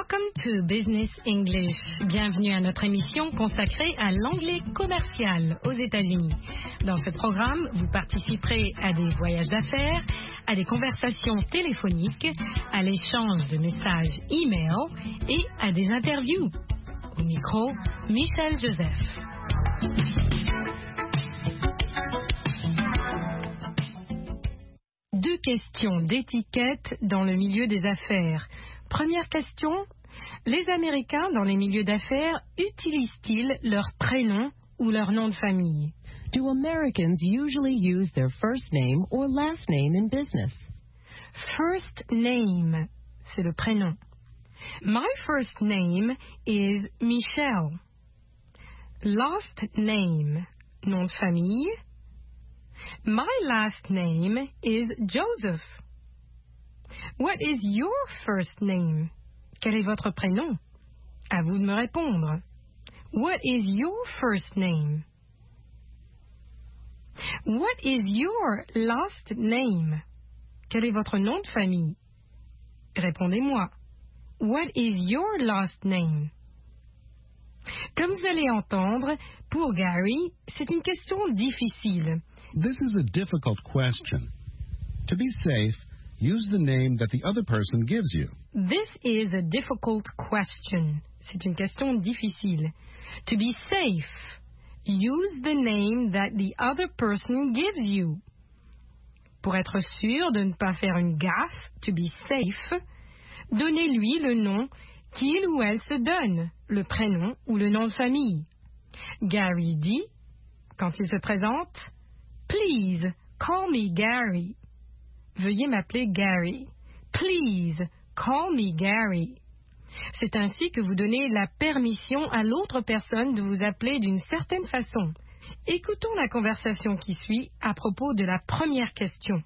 Welcome to Business English. Bienvenue à notre émission consacrée à l'anglais commercial aux États-Unis. Dans ce programme, vous participerez à des voyages d'affaires, à des conversations téléphoniques, à l'échange de messages e-mail et à des interviews. Au micro, Michel Joseph. Deux questions d'étiquette dans le milieu des affaires. Première question, les Américains dans les milieux d'affaires utilisent-ils leur prénom ou leur nom de famille? Do Americans usually use their first name or last name in business? First name, c'est le prénom. My first name is Michelle. Last name, nom de famille. My last name is Joseph. What is your first name? Quel est votre prénom? À vous de me répondre. What is your first name? What is your last name? Quel est votre nom de famille? Répondez-moi. What is your last name? Comme vous allez entendre, pour Gary, c'est une question difficile. This is a difficult question. To be safe, use the name that the other person gives you. This is a difficult question. C'est une question difficile. To be safe, use the name that the other person gives you. Pour être sûr de ne pas faire une gaffe, to be safe, donnez-lui le nom qu'il ou elle se donne, le prénom ou le nom de famille. Gary dit, quand il se présente, Please call me Gary. Veuillez m'appeler Gary. Please call me Gary. C'est ainsi que vous donnez la permission à l'autre personne de vous appeler d'une certaine façon. Écoutons la conversation qui suit à propos de la première question.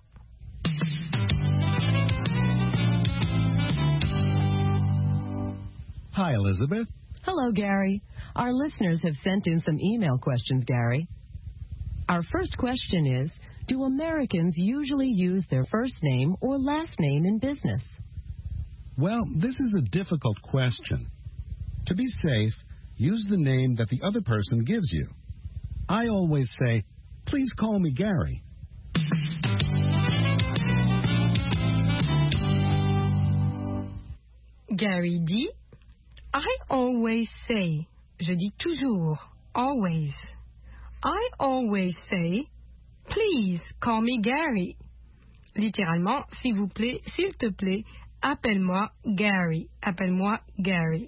Hi, Elizabeth. Hello, Gary. Our listeners have sent in some email questions, Gary. Our first question is, do Americans usually use their first name or last name in business? Well, this is a difficult question. To be safe, use the name that the other person gives you. I always say, please call me Gary. Gary dit, I always say, je dis toujours, always. I always say, please call me Gary. Littéralement, s'il vous plaît, s'il te plaît, appelle-moi Gary. Appelle-moi Gary.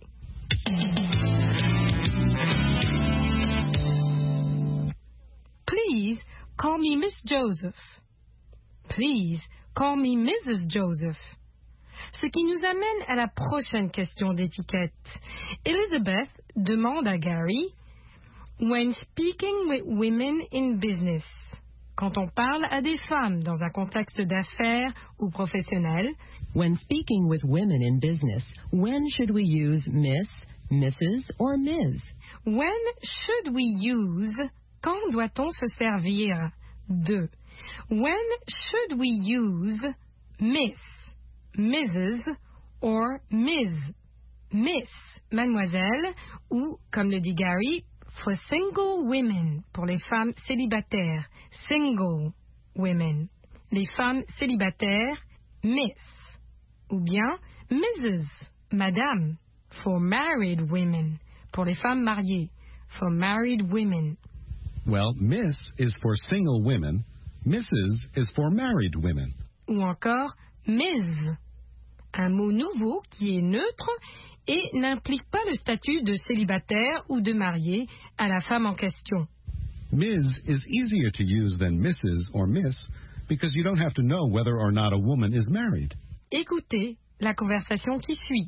Please call me Miss Joseph. Please call me Mrs. Joseph. Ce qui nous amène à la prochaine question d'étiquette. Elizabeth demande à Gary, when speaking with women in business, quand on parle à des femmes dans un contexte d'affaires ou professionnel, when speaking with women in business, when should we use Miss, Mrs. or Ms? When should we use, quand doit-on se servir de? When should we use Miss, Mrs. or Ms? Miss, mademoiselle, ou, comme le dit Gary, for single women, pour les femmes célibataires, single women. Les femmes célibataires, Miss. Ou bien Mrs., madame, for married women, pour les femmes mariées, for married women. Well, Miss is for single women, Mrs. is for married women. Ou encore Ms., un mot nouveau qui est neutre et n'implique pas le statut de célibataire ou de marié à la femme en question. Ms. is easier to use than Mrs. or Miss because you don't have to know whether or not a woman is married. Écoutez la conversation qui suit.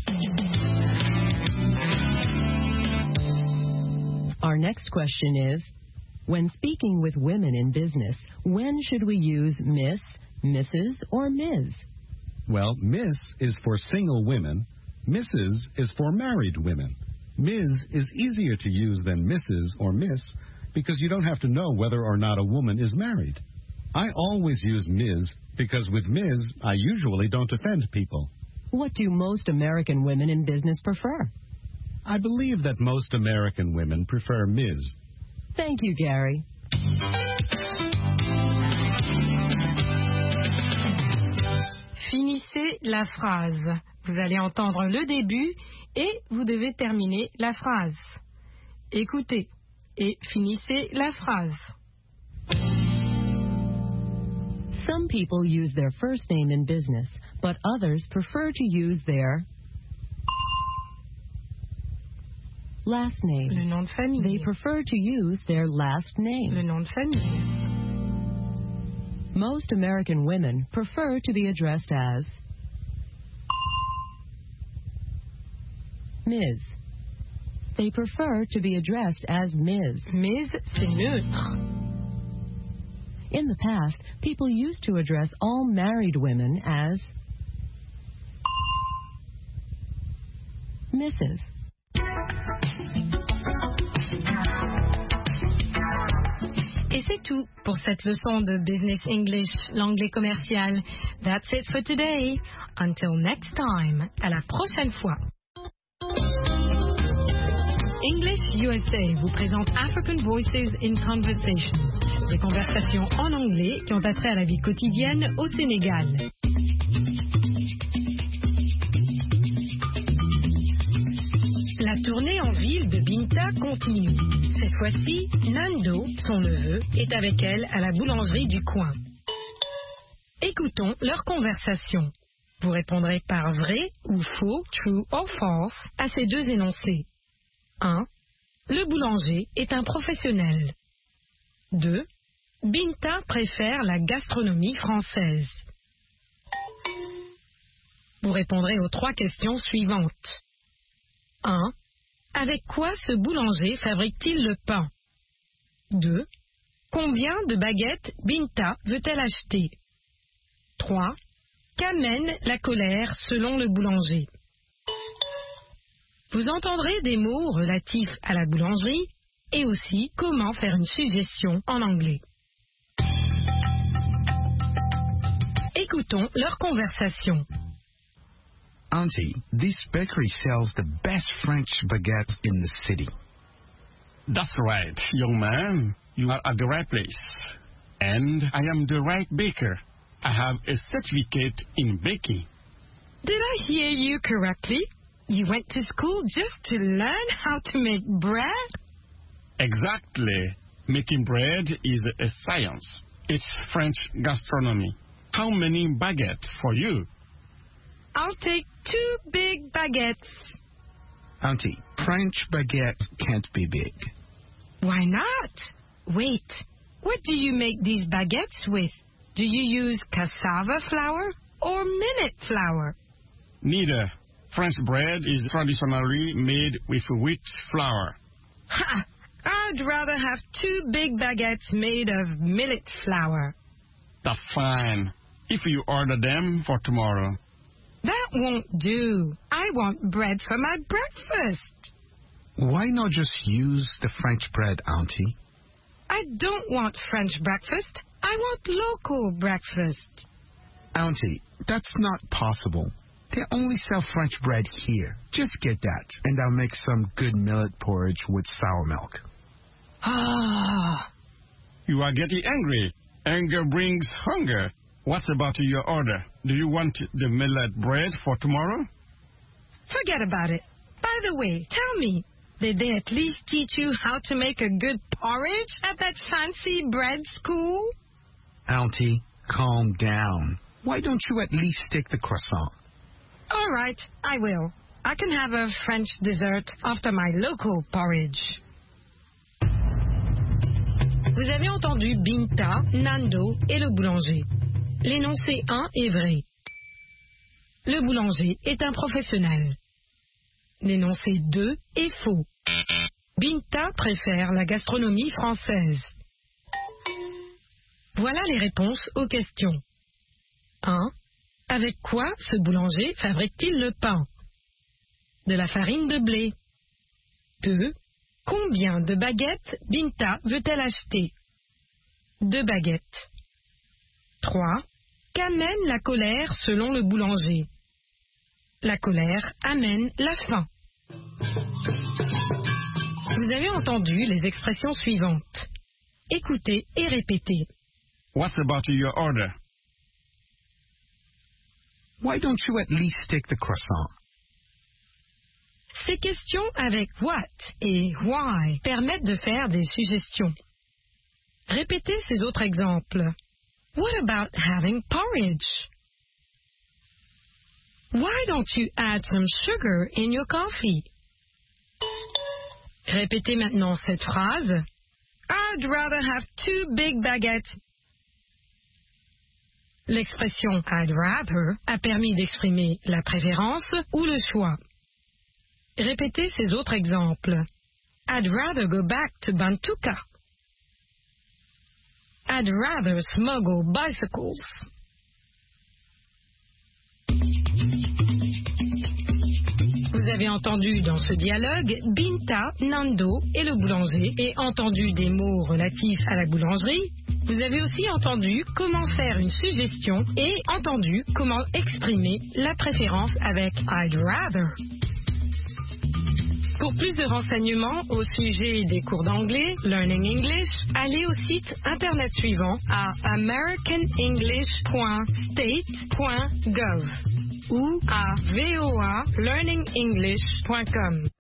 Our next question is, when speaking with women in business, when should we use Miss, Mrs. or Ms? Well, Miss is for single women, Mrs. is for married women. Ms. is easier to use than Mrs. or Miss because you don't have to know whether or not a woman is married. I always use Ms. because with Ms. I usually don't offend people. What do most American women in business prefer? I believe that most American women prefer Ms. Thank you, Gary. Finissez la phrase. Vous allez entendre le début et vous devez terminer la phrase. Écoutez et finissez la phrase. Some people use their first name in business, but others prefer to use their last name. Le nom de famille. They prefer to use their last name. Le nom de famille. Most American women prefer to be addressed as Ms. They prefer to be addressed as Ms. Ms, c'est neutre. In the past, people used to address all married women as Mrs. Et c'est tout pour cette leçon de Business English, l'anglais commercial. That's it for today. Until next time. À la prochaine fois. English USA vous présente African Voices in Conversation. Des conversations en anglais qui ont attrait à la vie quotidienne au Sénégal. La tournée en ville de Binta continue. Cette fois-ci, Nando, son neveu, est avec elle à la boulangerie du coin. Écoutons leur conversation. Vous répondrez par vrai ou faux, true or false, à ces deux énoncés. 1. Le boulanger est un professionnel. 2. Binta préfère la gastronomie française. Vous répondrez aux 3 questions suivantes. 1. Avec quoi ce boulanger fabrique-t-il le pain? 2. Combien de baguettes Binta veut-elle acheter? 3. Qu'amène la colère selon le boulanger? Vous entendrez des mots relatifs à la boulangerie et aussi comment faire une suggestion en anglais. Écoutons leur conversation. Auntie, this bakery sells the best French baguette in the city. That's right, young man. You are at the right place. And I am the right baker. I have a certificate in baking. Did I hear you correctly? You went to school just to learn how to make bread? Exactly. Making bread is a science. It's French gastronomy. How many baguettes for you? I'll take 2 big baguettes. Auntie, French baguette can't be big. Why not? Wait, what do you make these baguettes with? Do you use cassava flour or millet flour? Neither. French bread is traditionally made with wheat flour. Ha! I'd rather have 2 big baguettes made of millet flour. That's fine. If you order them for tomorrow. That won't do. I want bread for my breakfast. Why not just use the French bread, Auntie? I don't want French breakfast. I want local breakfast. Auntie, that's not possible. They only sell French bread here. Just get that, and I'll make some good millet porridge with sour milk. Ah. You are getting angry. Anger brings hunger. What's about your order? Do you want the millet bread for tomorrow? Forget about it. By the way, tell me, did they at least teach you how to make a good porridge at that fancy bread school? Auntie, calm down. Why don't you at least take the croissant? All right, I will. I can have a French dessert after my local porridge. Vous avez entendu Binta, Nando et le boulanger. L'énoncé 1 est vrai. Le boulanger est un professionnel. L'énoncé 2 est faux. Binta préfère la gastronomie française. Voilà les réponses aux questions. 1. Avec quoi ce boulanger fabrique-t-il le pain? De la farine de blé. 2. Combien de baguettes Binta veut-elle acheter? 2 baguettes. 3. Qu'amène la colère selon le boulanger? La colère amène la faim. Vous avez entendu les expressions suivantes. Écoutez et répétez. What's about your order? Why don't you at least take the croissant? Ces questions avec what et why permettent de faire des suggestions. Répétez ces autres exemples. What about having porridge? Why don't you add some sugar in your coffee? Répétez maintenant cette phrase. I'd rather have 2 big baguettes. L'expression I'd rather a permis d'exprimer la préférence ou le choix. Répétez ces autres exemples. I'd rather go back to Bantuka. I'd rather smuggle bicycles. Vous avez entendu dans ce dialogue Binta, Nando et le boulanger et entendu des mots relatifs à la boulangerie. Vous avez aussi entendu comment faire une suggestion et entendu comment exprimer la préférence avec I'd rather. Pour plus de renseignements au sujet des cours d'anglais, Learning English, allez au site internet suivant à americanenglish.state.gov ou à voalearningenglish.com.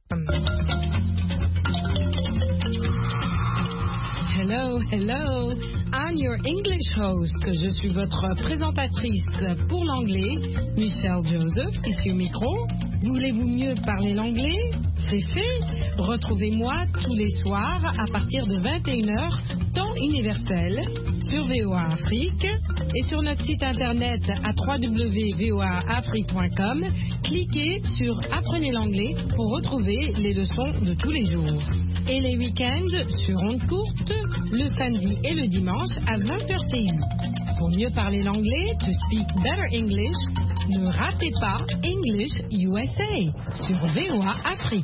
Hello, hello, I'm your English host. Je suis votre présentatrice pour l'anglais, Michelle Joseph, ici au micro. Voulez-vous mieux parler l'anglais? C'est fait. Retrouvez-moi tous les soirs à partir de 21h, temps universel, sur VOA Afrique et sur notre site internet à www.voaafrique.com. Cliquez sur Apprenez l'anglais pour retrouver les leçons de tous les jours. Et les week-ends sur ondes courtes, le samedi et le dimanche à 20h TU. Pour mieux parler l'anglais, to speak better English, ne ratez pas English USA sur VOA Afrique.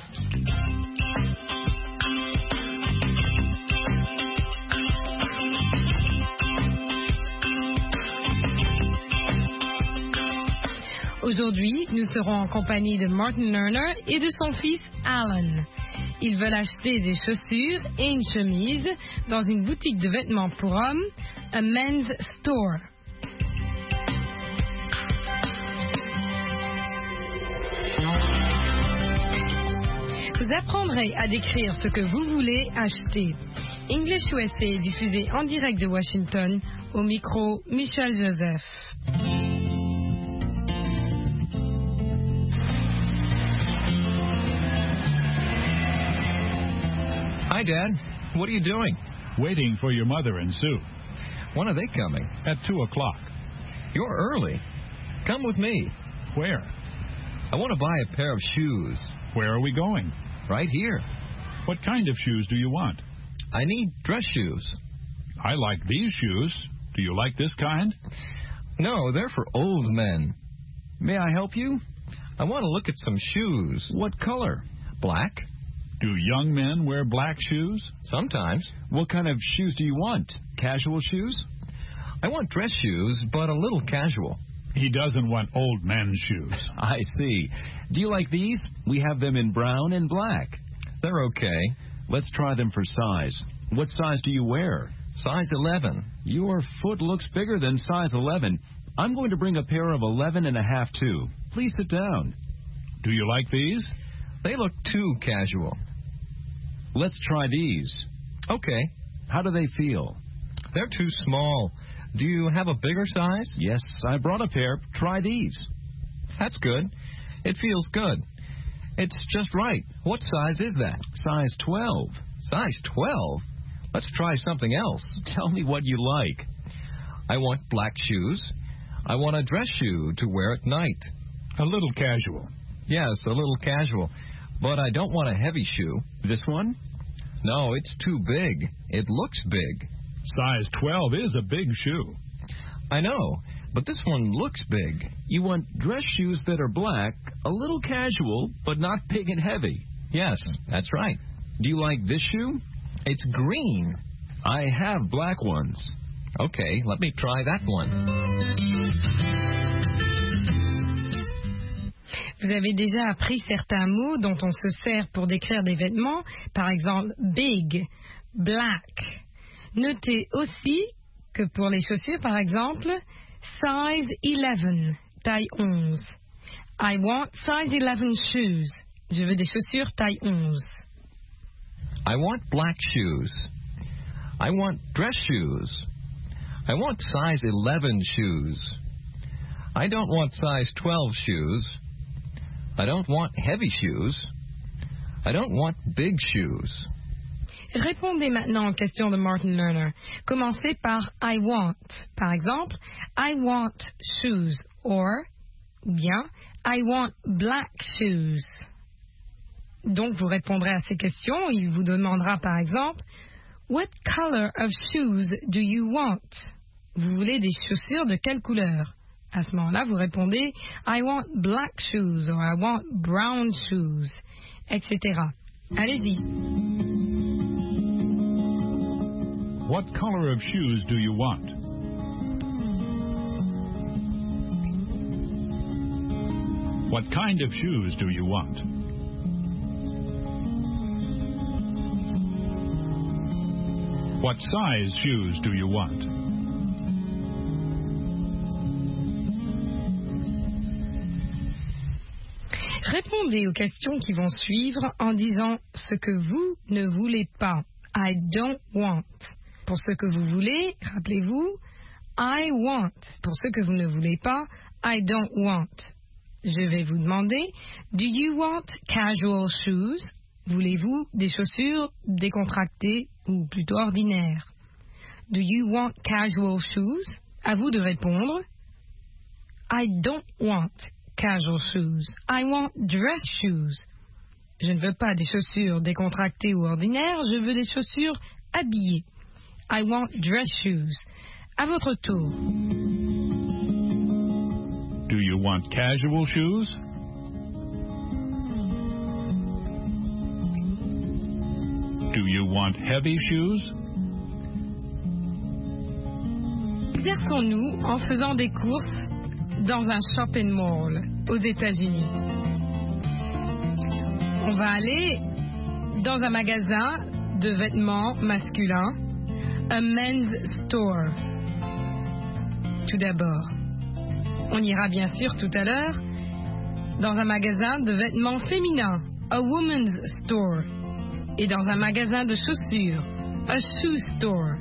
Aujourd'hui, nous serons en compagnie de Martin Lerner et de son fils Alan. Ils veulent acheter des chaussures et une chemise dans une boutique de vêtements pour hommes, a men's store. Vous apprendrez à décrire ce que vous voulez acheter. English USA est diffusé en direct de Washington, au micro Michel Joseph. Hi, Dad. What are you doing? Waiting for your mother and Sue. When are they coming? At 2 o'clock. You're early. Come with me. Where? I want to buy a pair of shoes. Where are we going? Right here. What kind of shoes do you want? I need dress shoes. I like these shoes. Do you like this kind? No, they're for old men. May I help you? I want to look at some shoes. What color? Black. Do young men wear black shoes? Sometimes. What kind of shoes do you want? Casual shoes? I want dress shoes, but a little casual. He doesn't want old men's shoes. I see. Do you like these? We have them in brown and black. They're okay. Let's try them for size. What size do you wear? Size 11. Your foot looks bigger than size 11. I'm going to bring a pair of 11.5 too. Please sit down. Do you like these? They look too casual. Let's try these. Okay. How do they feel? They're too small. Do you have a bigger size? Yes, I brought a pair. Try these. That's good. It feels good. It's just right. What size is that? Size 12. Size 12? Let's try something else. Tell me what you like. I want black shoes. I want a dress shoe to wear at night. A little casual. Yes, a little casual. But I don't want a heavy shoe. This one? No, it's too big. It looks big. Size 12 is a big shoe. I know, but this one looks big. You want dress shoes that are black, a little casual, but not big and heavy. Yes, that's right. Do you like this shoe? It's green. I have black ones. Okay, let me try that one. Vous avez déjà appris certains mots dont on se sert pour décrire des vêtements, par exemple big, black. Notez aussi que pour les chaussures, par exemple, size 11, taille 11. I want size 11 shoes. Je veux des chaussures taille 11. I want black shoes. I want dress shoes. I want size 11 shoes. I don't want size 12 shoes. I don't want heavy shoes. I don't want big shoes. Répondez maintenant aux questions de Martin Lerner. Commencez par I want. Par exemple, I want shoes. Or, bien, I want black shoes. Donc, vous répondrez à ces questions. Il vous demandera, par exemple, What color of shoes do you want? Vous voulez des chaussures de quelle couleur? À ce moment-là, vous répondez I want black shoes or I want brown shoes, etc. Allez-y. What color of shoes do you want? What kind of shoes do you want? What size shoes do you want? Répondez aux questions qui vont suivre en disant ce que vous ne voulez pas. I don't want. Pour ce que vous voulez, rappelez-vous, I want. Pour ce que vous ne voulez pas, I don't want. Je vais vous demander, do you want casual shoes? Voulez-vous des chaussures décontractées ou plutôt ordinaires? Do you want casual shoes? À vous de répondre. I don't want casual shoes. I want dress shoes. Je ne veux pas des chaussures décontractées ou ordinaires, je veux des chaussures habillées. I want dress shoes. À votre tour. Do you want casual shoes? Do you want heavy shoes? Exerçons-nous en faisant des courses dans un shopping mall aux États-Unis. On va aller dans un magasin de vêtements masculins, a men's store. Tout d'abord, on ira bien sûr tout à l'heure dans un magasin de vêtements féminins, a woman's store, et dans un magasin de chaussures, a shoe store.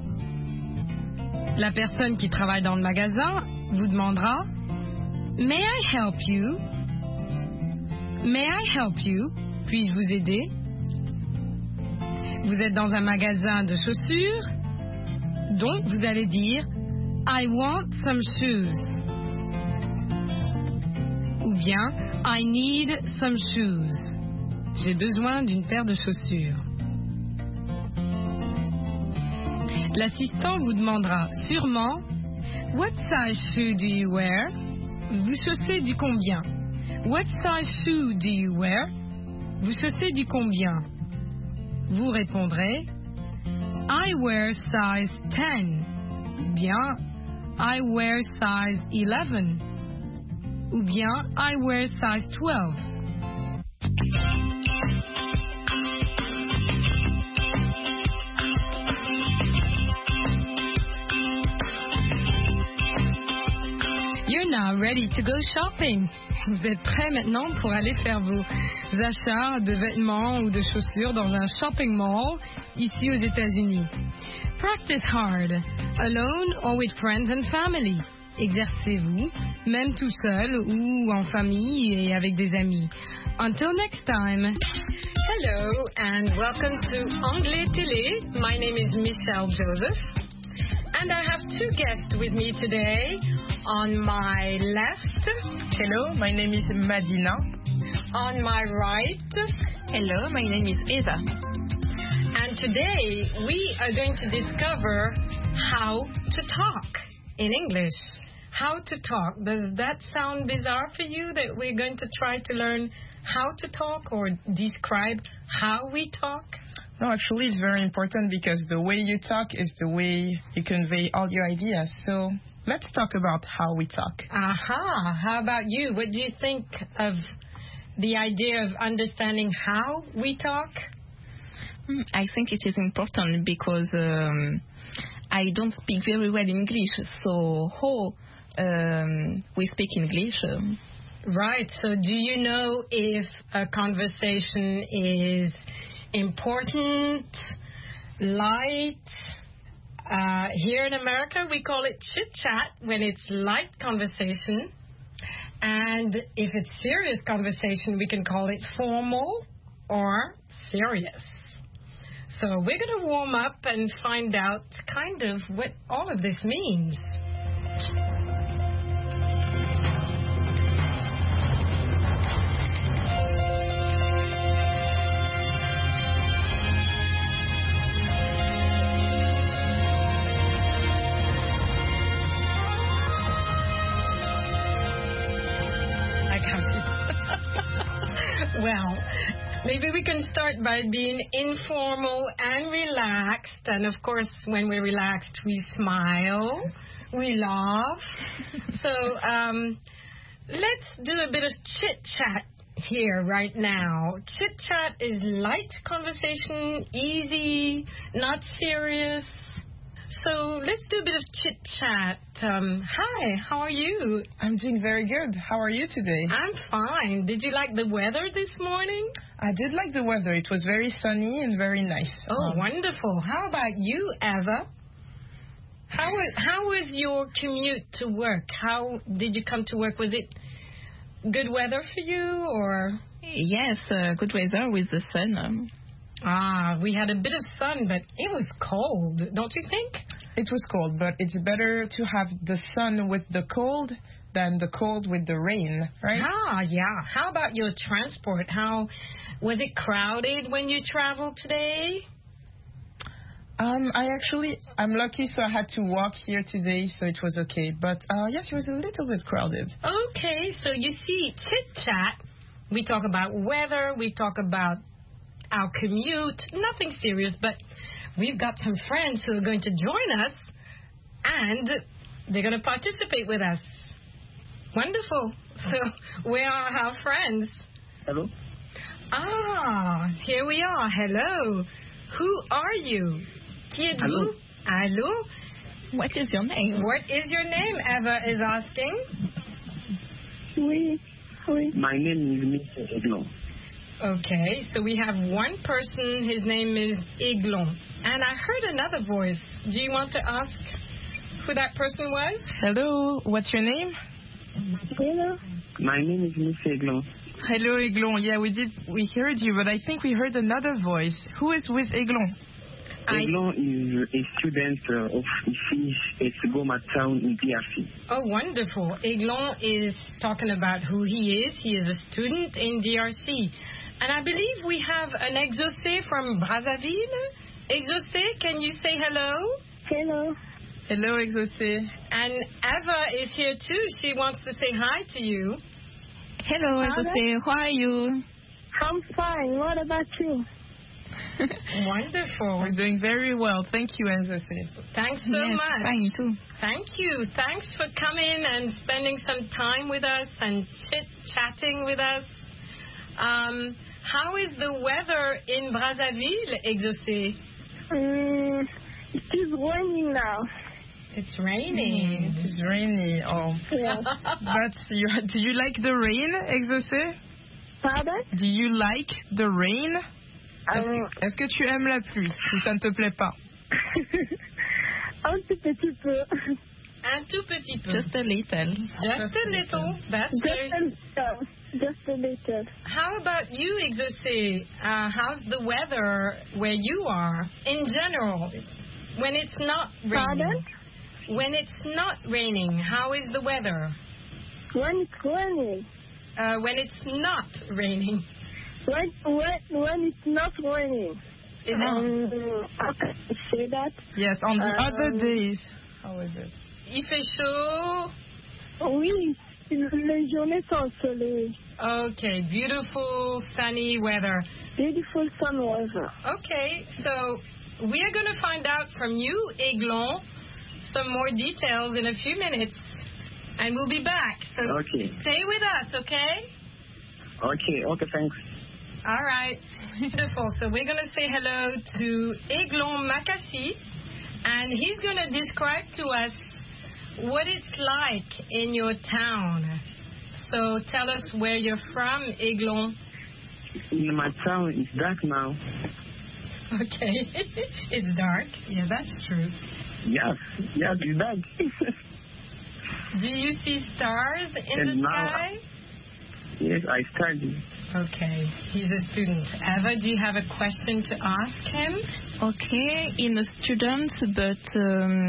La personne qui travaille dans le magasin vous demandera May I help you? May I help you? Puis-je vous aider? Vous êtes dans un magasin de chaussures, donc vous allez dire I want some shoes. Ou bien I need some shoes. J'ai besoin d'une paire de chaussures. L'assistant vous demandera sûrement What size shoe do you wear? Vous chaussez du combien? What size shoe do you wear? Vous chaussez du combien? Vous répondrez I wear size 10. Bien I wear size 11. Ou bien I wear size 12. You're now ready to go shopping. Vous êtes prêts maintenant pour aller faire vos achats de vêtements ou de chaussures dans un shopping mall ici aux États-Unis. Practice hard, alone or with friends and family. Exercez-vous, même tout seul ou en famille et avec des amis. Until next time. Hello and welcome to Anglais Télé. My name is Michelle Joseph. And I have two guests with me today. On my left, hello, my name is Madina. On my right, hello, my name is Eva. And today we are going to discover how to talk in English. How to talk. Does that sound bizarre for you that we're going to try to learn how to talk or describe how we talk? No, actually it's very important because the way you talk is the way you convey all your ideas. So Let's talk about how we talk. Aha. How about you? What do you think of the idea of understanding how we talk? I think it is important because I don't speak very well English, so how we speak English? Right. So do you know if a conversation is important, light? Here in America, we call it chit-chat when it's light conversation. And if it's serious conversation, we can call it formal or serious. So we're going to warm up and find out kind of what all of this means. Well, maybe we can start by being informal and relaxed. And of course, when we're relaxed, we smile, we laugh. So let's do a bit of chit-chat here right now. Chit-chat is light conversation, easy, not serious. So let's do a bit of chit-chat. Hi, how are you? I'm doing very good. How are you today? I'm fine. Did you like the weather this morning? I did like the weather. It was very sunny and very nice. Oh, wonderful. How about you, Eva? How was your commute to work? How did you come to work? Was it good weather for you, or? Yes, good weather with the sun. We had a bit of sun, but it was cold, don't you think? It was cold, but it's better to have the sun with the cold than the cold with the rain, right? Yeah. How about your transport? How was it crowded when you traveled today? I'm lucky, so I had to walk here today, so it was okay. But yes, it was a little bit crowded. Okay, so you see, chit-chat, we talk about weather, we talk about our commute, nothing serious, but we've got some friends who are going to join us, and they're going to participate with us. Wonderful. So where are our friends? Hello. Here we are. Hello. Who are you? Qui êtes-vous? Allô? What is your name? What is your name, Eva is asking. Oui. My name is Mr. Eglon. Okay, so we have one person, his name is Eglon. And I heard another voice. Do you want to ask who that person was? Hello, what's your name? Hello. My name is Mr. Eglon. Hello, Eglon. Yeah, we heard you, but I think we heard another voice. Who is with Eglon? Eglon is a student of IFI at Goma Town in DRC. Oh, wonderful. Eglon is talking about who he is. He is a student in DRC. And I believe we have an Exaucé from Brazzaville. Exaucé, can you say hello? Hello. Hello, Exaucé. And Eva is here too. She wants to say hi to you. Hello, Exaucé. How are you? I'm fine. What about you? Wonderful. We're doing very well. Thank you, Exaucé. Thanks so much. Fine too. Thank you. Thanks for coming and spending some time with us and chit-chatting with us. How is the weather in Brazzaville, Exaucé? It is raining now. It's raining. It is rainy. Oh. Yeah. But do you like the rain, Exaucé? Pardon? Do you like the rain? Est-ce que tu aimes la pluie ou ça ne te plaît pas? Un tout petit peu. Un tout petit peu. Just a little. Just a little. That's very... Just a little. How about you, Exaucé? How's the weather where you are in general? When it's not raining. Pardon? When it's not raining, how is the weather? When it's raining. When it's not raining. When it's not raining. How can I say that? Yes, on the other days. How is it? Il fait chaud. Oui, les journées sont ensoleillées. Okay, beautiful sunny weather. Beautiful sun weather. Okay, so we are going to find out from you, Eglon, some more details in a few minutes, and we'll be back. So stay with us, okay? Okay, thanks. All right. Beautiful. So we're going to say hello to Eglon Makassi, and he's going to describe to us what it's like in your town. So tell us where you're from, Eglon. In my town, it's dark now. Okay. It's dark. Yeah, that's true. Yes, it's dark. Do you see stars in the sky? Yes, I study. Okay, he's a student. Eva, do you have a question to ask him? Okay, in a student, but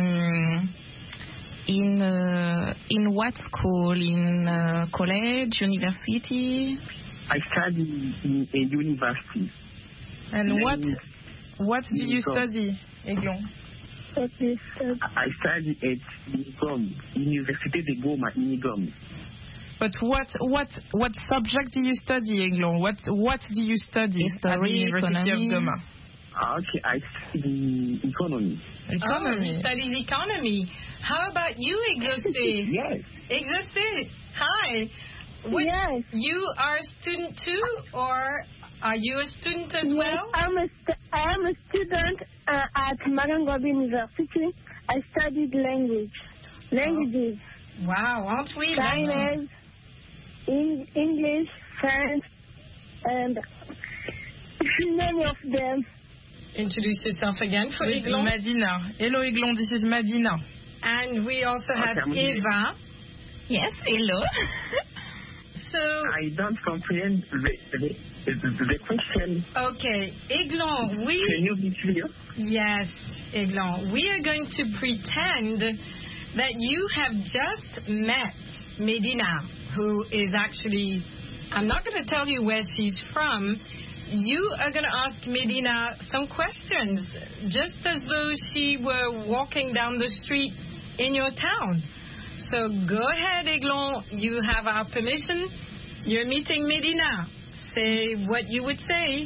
in what school? In college, university? I study in a university. And what do you study, Eglon? I study at Nigom, Université de Goma, Nigom. But what subject do you study, Eglon? What do you study at the University of Goma? Okay, I study economy. Oh, he studies economy. How about you, Exaucé? Yes. Exaucé, hi. Yes. You are a student too, or are you a student as well? I am a student at Marangobi University. I studied languages. Wow, aren't we? Chinese, English, French, and many of them. Introduce yourself again for Eglon. Madina. Hello, Eglon. This is Madina. And we also have Eva. Yes, hello. So I don't comprehend the question. Okay, Eglon, Can you be clear? Yes, Eglon. We are going to pretend that you have just met Medina, who is actually, I'm not going to tell you where she's from. You are going to ask Medina some questions, just as though she were walking down the street in your town. So go ahead, Eglon. You have our permission. You're meeting Medina. Say what you would say.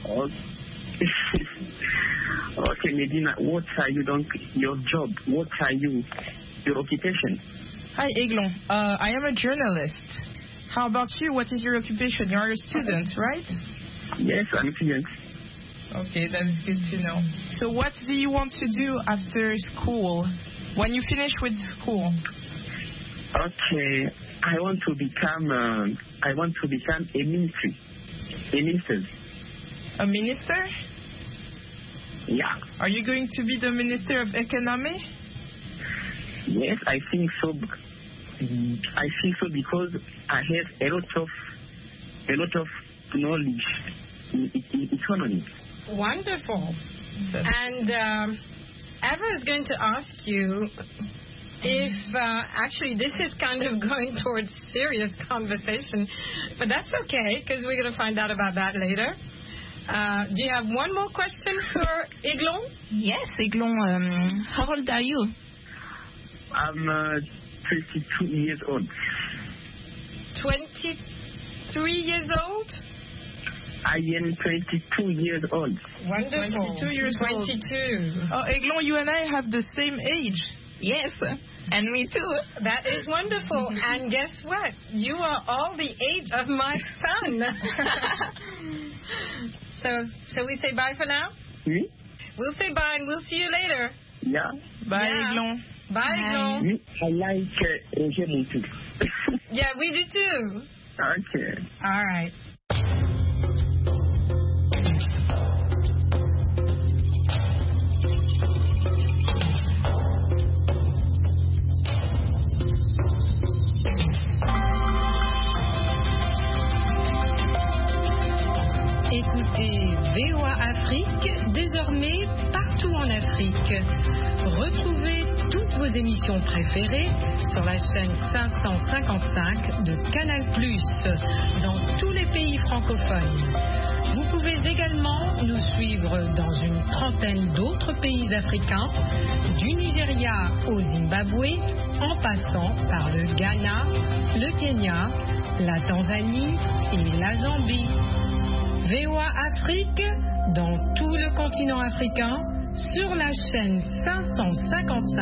Okay, Medina, what are you doing? Your job? What are you? Your occupation? Hi, Eglon. I am a journalist. How about you? What is your occupation? You're a student, right? Yes, I'm a student. Okay, that's good to know. So what do you want to do after school? When you finish with school? Okay, I want to become a minister. A minister? Yeah. Are you going to be the Minister of Economy? Yes, I think so. I think so because I have a lot of knowledge in economy. Wonderful. And Eva is going to ask you if actually this is kind of going towards serious conversation, but that's okay because we're going to find out about that later. Do you have one more question for Eglon? Yes, Eglon. How old are you? I'm 22 years old. 23 years old? I am 22 years old. Wonderful. 22 years old. 22. Oh, Eglon, you and I have the same age. Yes, and me too. That is wonderful. And guess what? You are all the age of my son. So, shall we say bye for now? Oui. We'll say bye and we'll see you later. Yeah. Bye, Eglon. Bye, Eglon. Oui, I like Roger Montou. Yeah, we do too. Okay. All right. Écoutez VOA Afrique, désormais partout en Afrique. Retrouvez toutes vos émissions préférées sur la chaîne 555 de Canal+, dans tous les pays francophones. Vous pouvez également nous suivre dans une trentaine d'autres pays africains, du Nigeria au Zimbabwe, en passant par le Ghana, le Kenya, la Tanzanie et la Zambie. VOA Afrique, dans tout le continent africain, sur la chaîne 555.